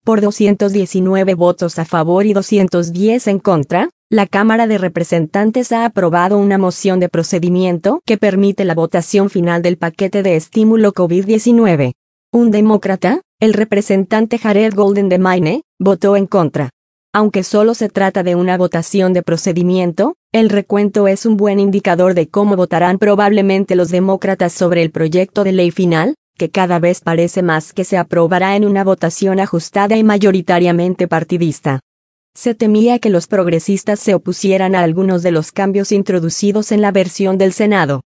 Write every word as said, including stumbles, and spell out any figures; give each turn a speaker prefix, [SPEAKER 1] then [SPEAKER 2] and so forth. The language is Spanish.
[SPEAKER 1] Por doscientos diecinueve votos a favor y doscientos diez en contra, la Cámara de Representantes ha aprobado una moción de procedimiento que permite la votación final del paquete de estímulo COVID diecinueve. Un demócrata, el representante Jared Golden de Maine, votó en contra. Aunque solo se trata de una votación de procedimiento, el recuento es un buen indicador de cómo votarán probablemente los demócratas sobre el proyecto de ley final, que cada vez parece más que se aprobará en una votación ajustada y mayoritariamente partidista. Se temía que los progresistas se opusieran a algunos de los cambios introducidos en la versión del Senado.